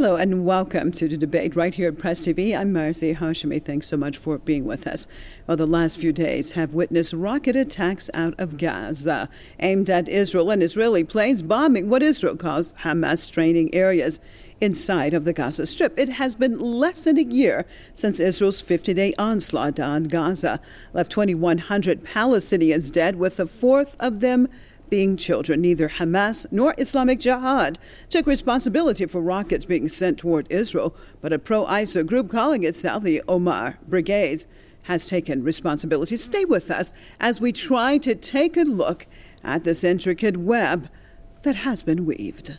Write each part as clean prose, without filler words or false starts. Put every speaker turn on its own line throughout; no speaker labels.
Hello and welcome to the debate right here at Press TV. I'm Marzi Hashemi. Thanks so much for being with us. Well, the last few days have witnessed rocket attacks out of Gaza aimed at Israel and Israeli planes bombing what Israel calls Hamas-training areas inside of the Gaza Strip. It has been less than a year since Israel's 50-day onslaught on Gaza left 2,100 Palestinians dead, with a fourth of them being children. Neither Hamas nor Islamic Jihad took responsibility for rockets being sent toward Israel, but a pro-ISIL group calling itself the Omar Brigades has taken responsibility. Stay with us as we try to take a look at this intricate web that has been weaved.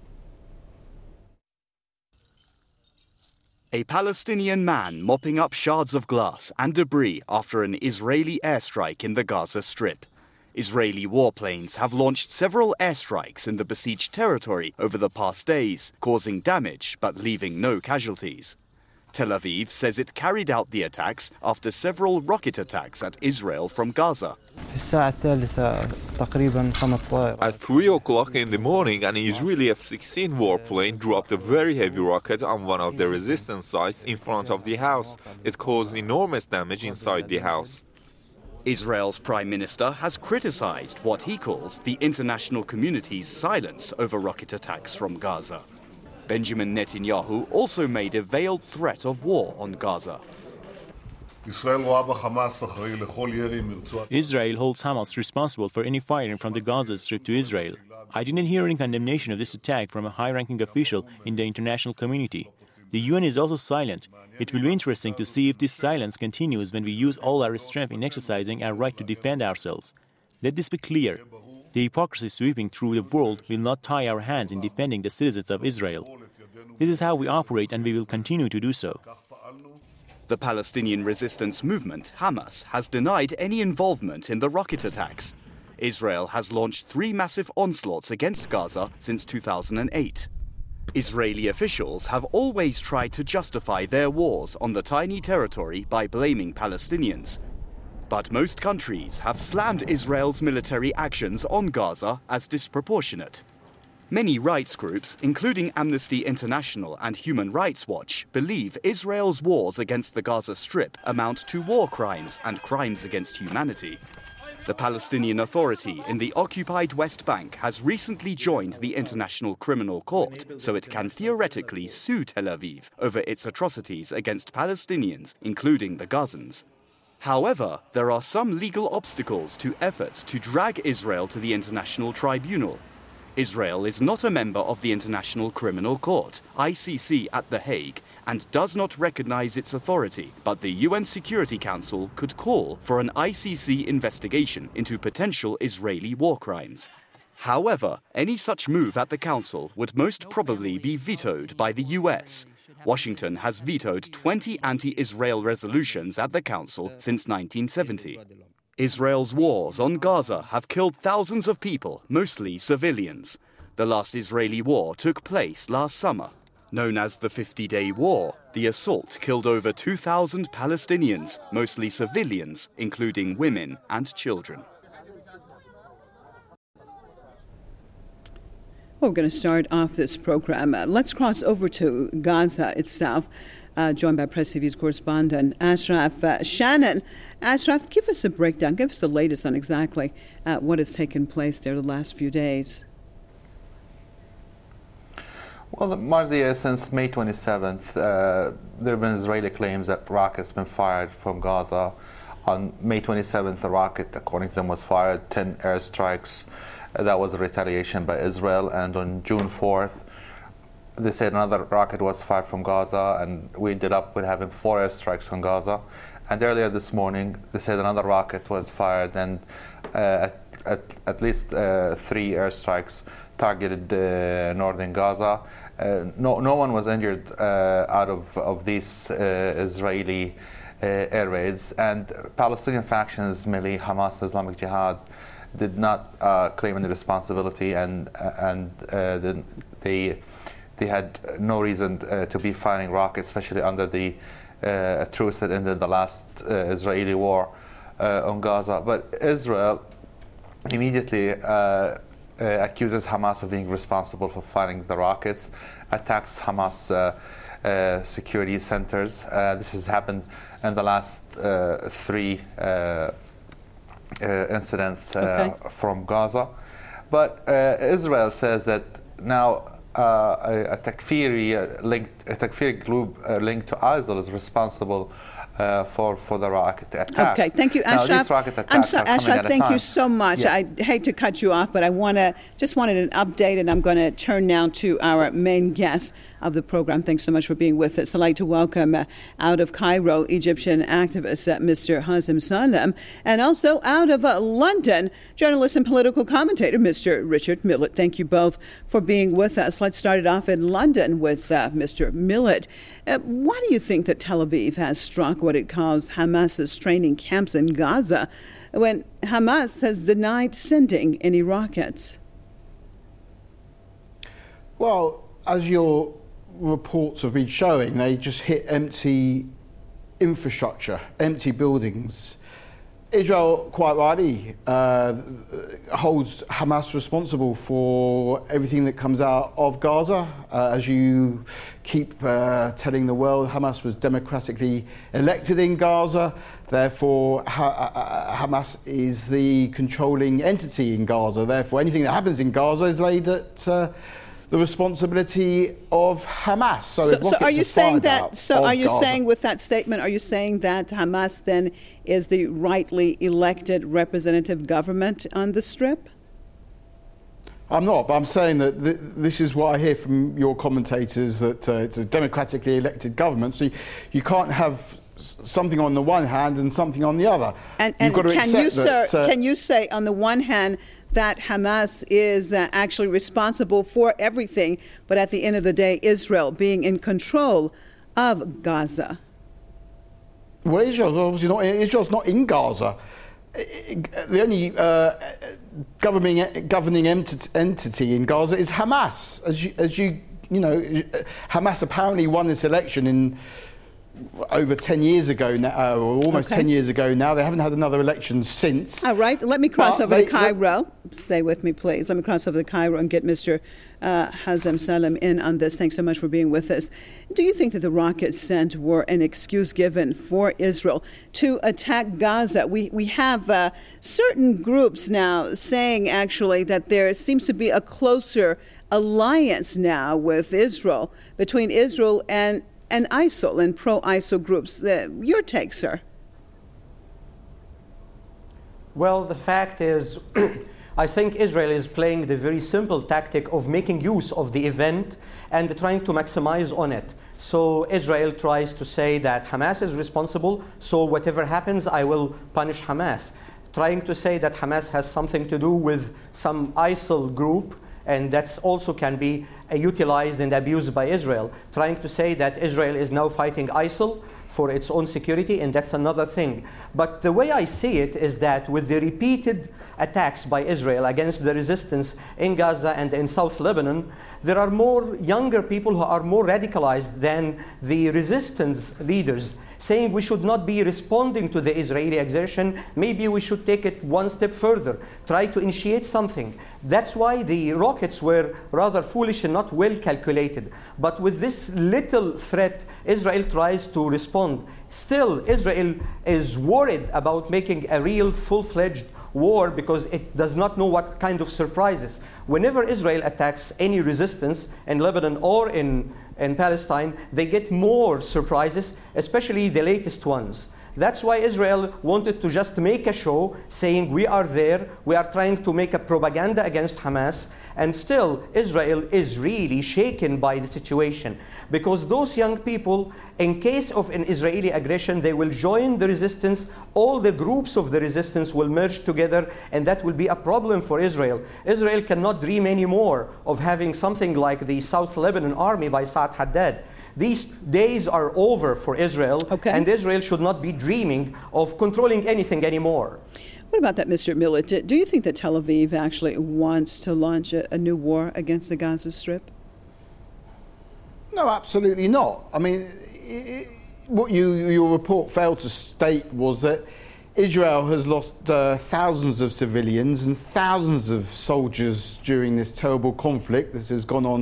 A Palestinian man mopping up shards of glass and debris after an Israeli airstrike in the Gaza Strip. Israeli warplanes have launched several airstrikes in the besieged territory over the past days, causing damage but leaving no casualties. Tel Aviv says it carried out the attacks after several rocket attacks at Israel from Gaza.
At 3 o'clock in the morning, an Israeli F-16 warplane dropped a very heavy rocket on one of the resistance sites in front of the house. It caused enormous damage inside the house.
Israel's prime minister has criticized what he calls the international community's silence over rocket attacks from Gaza. Benjamin Netanyahu also made a veiled threat of war on Gaza.
Israel holds
Hamas responsible for any firing from the Gaza Strip to Israel. I didn't hear any condemnation of this attack from a high-ranking official in the international community. The UN is also silent. It will be interesting to see if this silence continues when we use all our strength in exercising our right to defend ourselves. Let this be clear. The hypocrisy sweeping through the world will not tie our hands in defending the citizens of Israel. This is how we operate, and we will continue to do so.
The Palestinian resistance movement, Hamas, has denied any involvement in the rocket attacks. Israel has launched 3 massive onslaughts against Gaza since 2008. Israeli officials have always tried to justify their wars on the tiny territory by blaming Palestinians. But most countries have slammed Israel's military actions on Gaza as disproportionate. Many rights groups, including Amnesty International and Human Rights Watch, believe Israel's wars against the Gaza Strip amount to war crimes and crimes against humanity. The Palestinian Authority in the occupied West Bank has recently joined the International Criminal Court, so it can theoretically sue Tel Aviv over its atrocities against Palestinians, including the Gazans. However, there are some legal obstacles to efforts to drag Israel to the International Tribunal. Israel is not a member of the International Criminal Court, ICC, at The Hague, and does not recognize its authority, but the UN Security Council could call for an ICC investigation into potential Israeli war crimes. However, any such move at the Council would most probably be vetoed by the US. Washington has vetoed 20 anti-Israel resolutions at the Council since 1970. Israel's wars on Gaza have killed thousands of people, mostly civilians. The last Israeli war took place last summer. Known as the 50-Day War, the assault killed over 2,000 Palestinians, mostly civilians, including women and children.
Well, we're going to start off this program. Let's cross over to Gaza itself. Joined by Press TV's correspondent Ashraf Shannon. Ashraf, give us a breakdown, give us the latest on exactly what has taken place there the last few days.
Well, Marzia, since May 27th, there have been Israeli claims that rockets have been fired from Gaza. On May 27th, a rocket, according to them, was fired, 10 airstrikes. That was a retaliation by Israel. And on June 4th, they said another rocket was fired from Gaza, and we ended up with having 4 airstrikes from Gaza. And earlier this morning, they said another rocket was fired, and at least 3 airstrikes targeted northern Gaza. No one was injured out of these Israeli air raids. And Palestinian factions, mainly Hamas, Islamic Jihad, did not claim any responsibility, and they had no reason to be firing rockets, especially under the truce that ended the last Israeli war on Gaza. But Israel immediately accuses Hamas of being responsible for firing the rockets, attacks Hamas security centers. This has happened in the last three incidents from Gaza. But Israel says that now a Takfiri group linked to ISIL is responsible for the rocket attacks.
Okay, thank you, Ashraf.
Now, these rocket attacks are coming
Ashraf,
at a
thank
time.
you so much.
Yeah.
I hate to cut you off, but I just wanted an update, and I'm going to turn now to our main guest of the program. Thanks so much for being with us. I'd like to welcome out of Cairo, Egyptian activist Mr. Hazem Salem, and also out of London, journalist and political commentator Mr. Richard Millett. Thank you both for being with us. Let's start it off in London with Mr. Millett. Why do you think that Tel Aviv has struck what it calls Hamas's training camps in Gaza when Hamas has denied sending any rockets?
Well, as your reports have been showing, they just hit empty infrastructure, empty buildings. Israel, quite rightly, holds Hamas responsible for everything that comes out of Gaza. As you keep telling the world, Hamas was democratically elected in Gaza. Therefore, Hamas is the controlling entity in Gaza. Therefore, anything that happens in Gaza is laid at the responsibility of Hamas. So
are you saying that? So are you
Gaza,
saying with that statement? Are you saying that Hamas then is the rightly elected representative government on the Strip?
I'm not, but I'm saying that this is what I hear from your commentators, that it's a democratically elected government. So you can't have something on the one hand and something on the other.
And
You've got to
can you say on the one hand that Hamas is actually responsible for everything, but at the end of the day, Israel being in control of Gaza?
Well, Israel's not in Gaza. The only governing entity in Gaza is Hamas. As you know, Hamas apparently won this election in over 10 years ago now, or almost 10 years ago now. They haven't had another election since.
All right, let me cross over to Cairo. Stay with me, please. Let me cross over to Cairo and get Mr. Hazem Salem in on this. Thanks so much for being with us. Do you think that the rockets sent were an excuse given for Israel to attack Gaza? We have certain groups now saying actually that there seems to be a closer alliance now with Israel, between Israel and ISIL and pro-ISIL groups. Your take, sir?
Well, the fact is, I think Israel is playing the very simple tactic of making use of the event and trying to maximize on it. So Israel tries to say that Hamas is responsible, so whatever happens, I will punish Hamas. Trying to say that Hamas has something to do with some ISIL group, and that's also can be utilized and abused by Israel. Trying to say that Israel is now fighting ISIL for its own security, and that's another thing. But the way I see it is that with the repeated attacks by Israel against the resistance in Gaza and in South Lebanon, there are more younger people who are more radicalized than the resistance leaders, saying we should not be responding to the Israeli aggression. Maybe we should take it one step further, try to initiate something. That's why the rockets were rather foolish and not well calculated. But with this little threat, Israel tries to respond. Still, Israel is worried about making a real full-fledged war because it does not know what kind of surprises. Whenever Israel attacks any resistance in Lebanon or in Palestine, they get more surprises, especially the latest ones. That's why Israel wanted to just make a show saying we are there, we are trying to make a propaganda against Hamas, and still Israel is really shaken by the situation. Because those young people, in case of an Israeli aggression, they will join the resistance, all the groups of the resistance will merge together, and that will be a problem for Israel. Israel cannot dream anymore of having something like the South Lebanon army by Saad Haddad. These days are over for Israel, and Israel should not be dreaming of controlling anything anymore.
What about that, Mr. Millett? Do you think that Tel Aviv actually wants to launch a new war against the Gaza Strip?
No, absolutely not. I mean, what your report failed to state was that Israel has lost thousands of civilians and thousands of soldiers during this terrible conflict that has gone on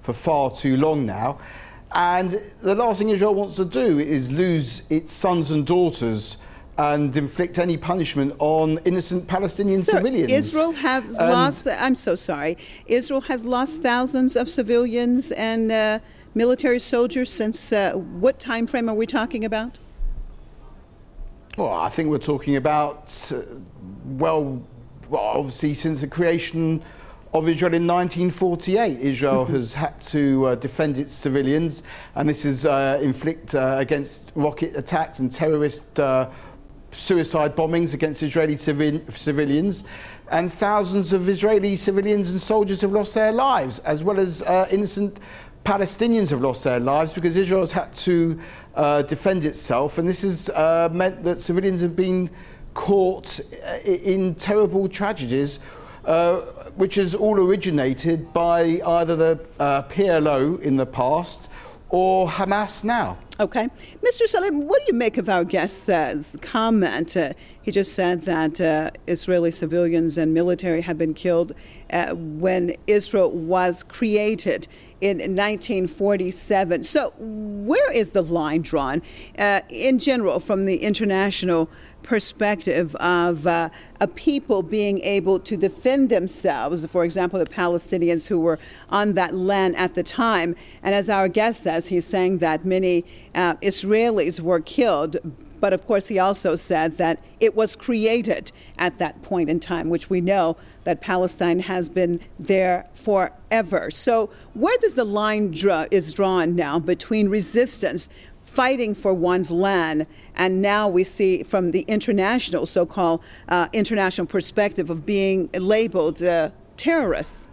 for far too long now. And the last thing Israel wants to do is lose its sons and daughters and inflict any punishment on innocent Palestinian civilians.
Israel has lost, I'm so sorry, Israel has lost thousands of civilians and military soldiers since what time frame are we talking about?
Well, I think we're talking about, well, obviously since the creation of Israel in 1948. Israel has had to defend its civilians, and this is inflict against rocket attacks and terrorist suicide bombings against Israeli civilians, and thousands of Israeli civilians and soldiers have lost their lives, as well as innocent Palestinians have lost their lives because Israel has had to defend itself, and this has meant that civilians have been caught in terrible tragedies, which has all originated by either the PLO in the past or Hamas now.
Okay. Mr. Salem, what do you make of our guest's comment? He just said that Israeli civilians and military have been killed when Israel was created in 1947. So where is the line drawn in general from the international perspective of a people being able to defend themselves, for example, the Palestinians who were on that land at the time? And as our guest says, he's saying that many Israelis were killed, but of course he also said that it was created at that point in time, which we know that Palestine has been there forever. So where does the line is drawn now between resistance, fighting for one's land, and now we see from the international, so-called international perspective of being labeled terrorists?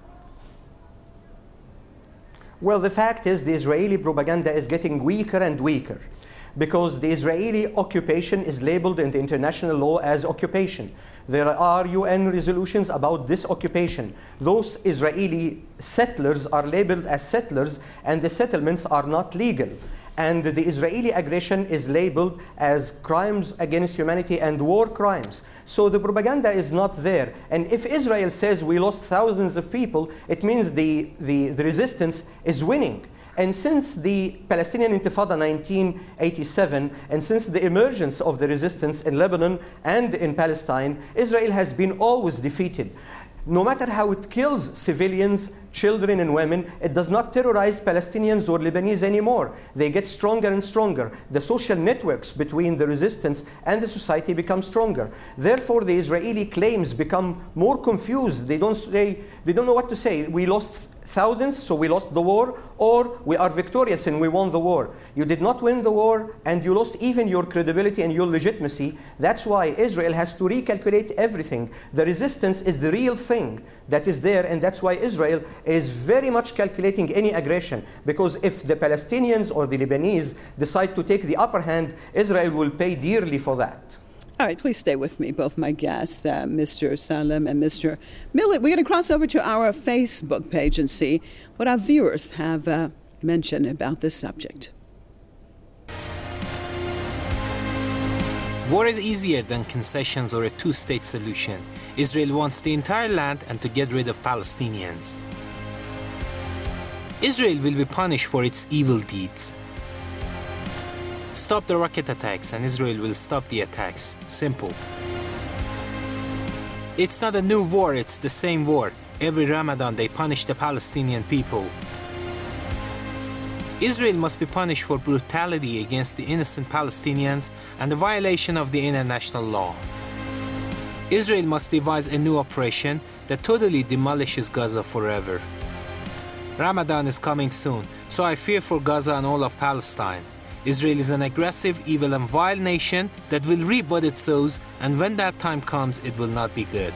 Well, the fact is the Israeli propaganda is getting weaker and weaker because the Israeli occupation is labeled in the international law as occupation. There are UN resolutions about this occupation. Those Israeli settlers are labeled as settlers, and the settlements are not legal. And the Israeli aggression is labeled as crimes against humanity and war crimes. So the propaganda is not there. And if Israel says we lost thousands of people, it means the resistance is winning. And since the Palestinian Intifada 1987, and since the emergence of the resistance in Lebanon and in Palestine, Israel has been always defeated. No matter how it kills civilians, children and women, it does not terrorize Palestinians or Lebanese anymore. They get stronger and stronger. The social networks between the resistance and the society become stronger. Therefore, the Israeli claims become more confused. They don't know what to say. We lost thousands, so we lost the war, or we are victorious and we won the war. You did not win the war, and you lost even your credibility and your legitimacy. That's why Israel has to recalculate everything. The resistance is the real thing that is there, and that's why Israel is very much calculating any aggression, because if the Palestinians or the Lebanese decide to take the upper hand, Israel will pay dearly for that.
All right, please stay with me, both my guests, Mr. Salem and Mr. Millett. We're going to cross over to our Facebook page and see what our viewers have mentioned about this subject.
War is easier than concessions or a two-state solution. Israel wants the entire land and to get rid of Palestinians. Israel will be punished for its evil deeds. Stop the rocket attacks and Israel will stop the attacks. Simple. It's not a new war, it's the same war. Every Ramadan they punish the Palestinian people. Israel must be punished for brutality against the innocent Palestinians and the violation of the international law. Israel must devise a new operation that totally demolishes Gaza forever. Ramadan is coming soon, so I fear for Gaza and all of Palestine. Israel is an aggressive, evil and vile nation that will reap what it sows, and when that time comes, it will not be good.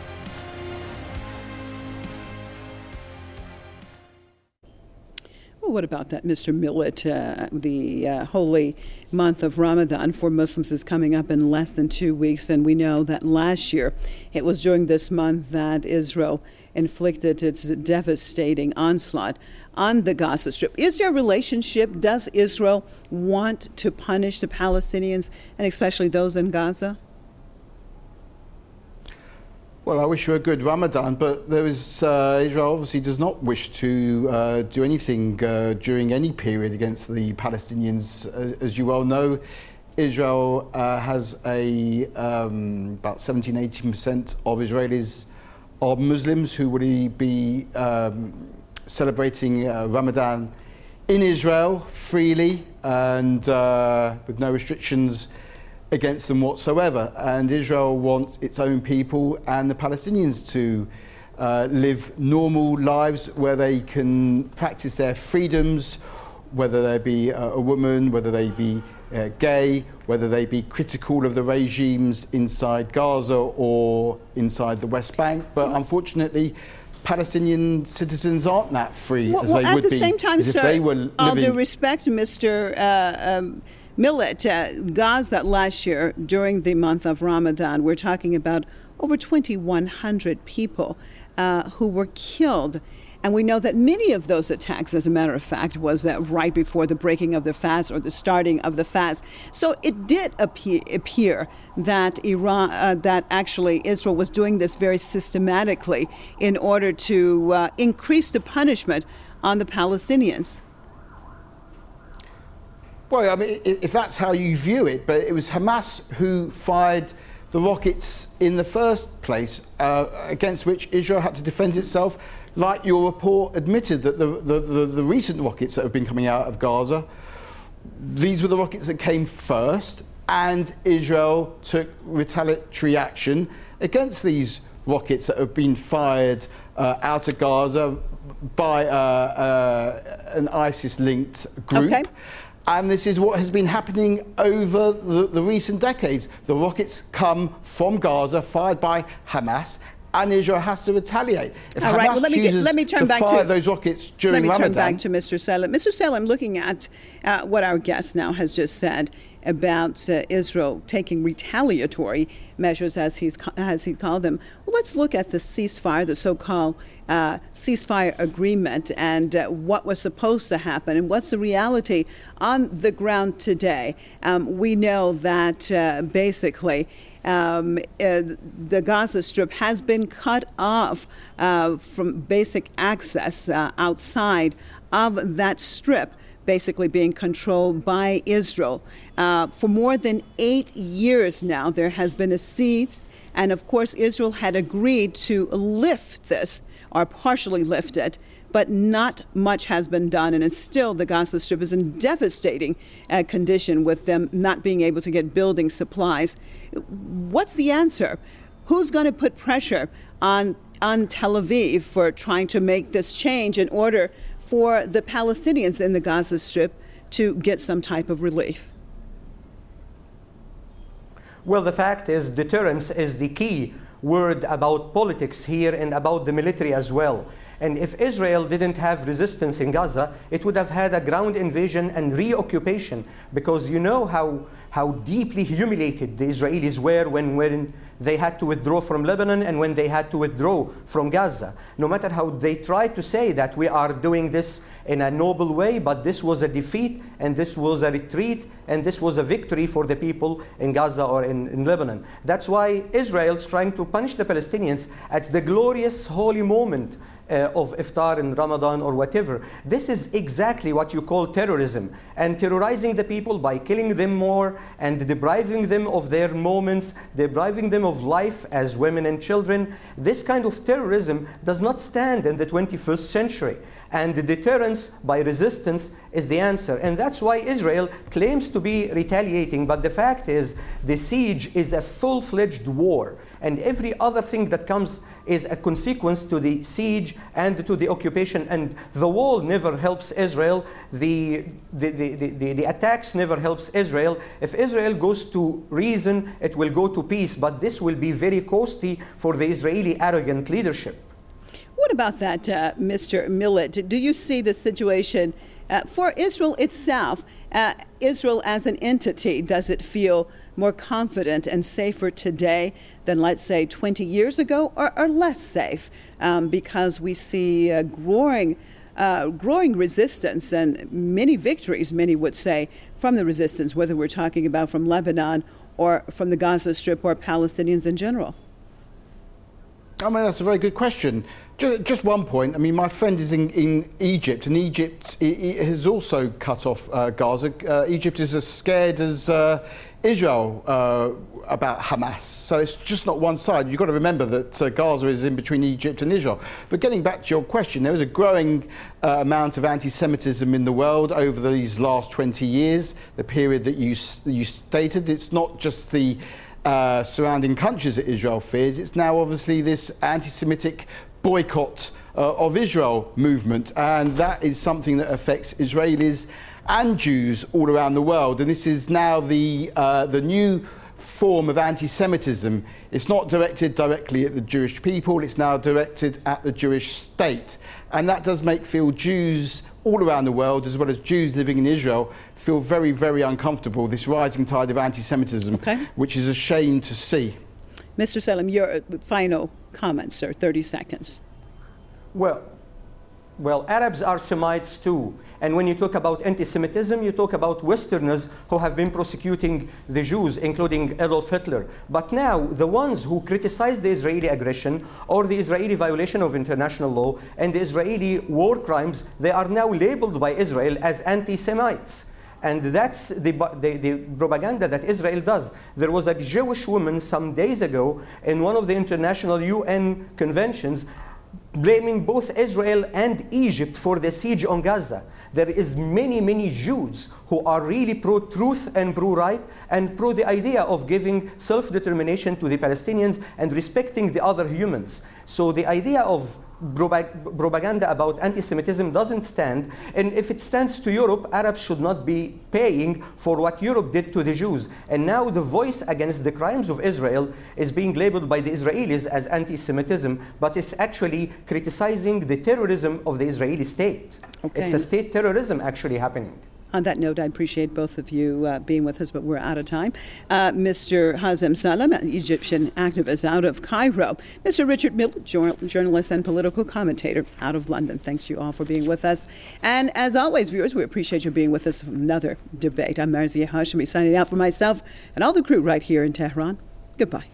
Well, what about that, Mr. Millett? The holy month of Ramadan for Muslims is coming up in less than 2 weeks, and we know that last year it was during this month that Israel inflicted its devastating onslaught on the Gaza Strip. Is there a relationship? Does Israel want to punish the Palestinians, and especially those in Gaza?
Well, I wish you a good Ramadan, but Israel obviously does not wish to do anything during any period against the Palestinians. As you well know, Israel has about 17-18% of Israelis are Muslims who will be celebrating Ramadan in Israel freely and with no restrictions against them whatsoever. And Israel wants its own people and the Palestinians to live normal lives where they can practice their freedoms, whether they be a woman, whether they be gay, whether they be critical of the regimes inside Gaza or inside the West Bank. But unfortunately, Palestinian citizens aren't that free as they would be.
At the same time, sir, all due respect, Mr. Millet, Gaza last year, during the month of Ramadan, we're talking about over 2,100 people who were killed. And we know that many of those attacks, as a matter of fact, was right before the breaking of the fast or the starting of the fast. So it did appear that that actually Israel was doing this very systematically in order to increase the punishment on the Palestinians.
Well, I mean, if that's how you view it, but it was Hamas who fired the rockets in the first place, against which Israel had to defend itself. Like your report admitted that the recent rockets that have been coming out of Gaza, these were the rockets that came first, and Israel took retaliatory action against these rockets that have been fired out of Gaza by an ISIS-linked group.
Okay.
And this is what has been happening over the recent decades. The rockets come from Gaza, fired by Hamas, and Israel has to retaliate. If Hamas chooses to fire those rockets during Ramadan...
Let me turn back to Mr. Salem. Mr. Salem, looking at what our guest now has just said about Israel taking retaliatory measures, as he called them, well, let's look at the ceasefire, the so-called ceasefire agreement, and what was supposed to happen and what's the reality on the ground today. We know that basically the Gaza Strip has been cut off from basic access outside of that strip, basically being controlled by Israel. For more than 8 years now, there has been a siege, and of course Israel had agreed to lift this, or partially lift it, but not much has been done, and it's still, the Gaza Strip is in devastating condition with them not being able to get building supplies. What's the answer? Who's going to put pressure on Tel Aviv for trying to make this change in order for the Palestinians in the Gaza Strip to get some type of relief?
Well, the fact is deterrence is the key word about politics here and about the military as well. And if Israel didn't have resistance in Gaza, it would have had a ground invasion and reoccupation, because you know how deeply humiliated the Israelis were when they had to withdraw from Lebanon and when they had to withdraw from Gaza. No matter how they tried to say that we are doing this in a noble way, but this was a defeat and this was a retreat and this was a victory for the people in Gaza or in Lebanon. That's why Israel is trying to punish the Palestinians at the glorious holy moment of Iftar in Ramadan or whatever. This is exactly what you call terrorism, and terrorizing the people by killing them more and depriving them of their moments, depriving them of life as women and children. This kind of terrorism does not stand in the 21st century. And the deterrence by resistance is the answer. And that's why Israel claims to be retaliating. But the fact is, the siege is a full-fledged war. And every other thing that comes is a consequence to the siege and to the occupation. And the wall never helps Israel. The attacks never helps Israel. If Israel goes to reason, it will go to peace. But this will be very costly for the Israeli arrogant leadership.
What about that, Mr. Millet? Do you see the situation for Israel itself? Israel as an entity, does it feel more confident and safer today than, let's say, 20 years ago, or less safe? Because we see growing resistance and many victories, many would say, from the resistance, whether we're talking about from Lebanon or from the Gaza Strip or Palestinians in general.
I mean, that's a very good question. Just one point. I mean, my friend is in Egypt, and Egypt has also cut off Gaza. Egypt is as scared as Israel about Hamas. So it's just not one side. You've got to remember that Gaza is in between Egypt and Israel. But getting back to your question, there is a growing amount of anti-Semitism in the world over these last 20 years, the period that you stated. It's not just the surrounding countries that Israel fears. It's now obviously this anti-Semitic boycott of Israel movement, and that is something that affects Israelis and Jews all around the world. And this is now the new form of anti-Semitism. It's not directed directly at the Jewish people, it's now directed at the Jewish state. And that does make Jews all around the world, as well as Jews living in Israel, feel very, very uncomfortable, this rising tide of anti-Semitism, which is a shame to see.
Mr. Salem, your final comments, sir, 30 seconds.
Well, Arabs are Semites too. And when you talk about anti-Semitism, you talk about Westerners who have been prosecuting the Jews, including Adolf Hitler. But now, the ones who criticize the Israeli aggression or the Israeli violation of international law and the Israeli war crimes, they are now labeled by Israel as anti-Semites. And that's the propaganda that Israel does. There was a Jewish woman some days ago in one of the international UN conventions blaming both Israel and Egypt for the siege on Gaza. There is many Jews who are really pro-truth and pro-right and pro the idea of giving self-determination to the Palestinians and respecting the other humans. So the idea of propaganda about anti-Semitism doesn't stand, and if it stands to Europe, Arabs should not be paying for what Europe did to the Jews. And now the voice against the crimes of Israel is being labeled by the Israelis as anti-Semitism, but it's actually criticizing the terrorism of the Israeli state. It's a state terrorism actually happening.
On that note, I appreciate both of you being with us, but we're out of time. Mr. Hazem Salem, an Egyptian activist out of Cairo. Mr. Richard Miller, journalist and political commentator out of London. Thanks you all for being with us. And as always, viewers, we appreciate you being with us for another debate. I'm Marzieh Hashemi signing out for myself and all the crew right here in Tehran. Goodbye.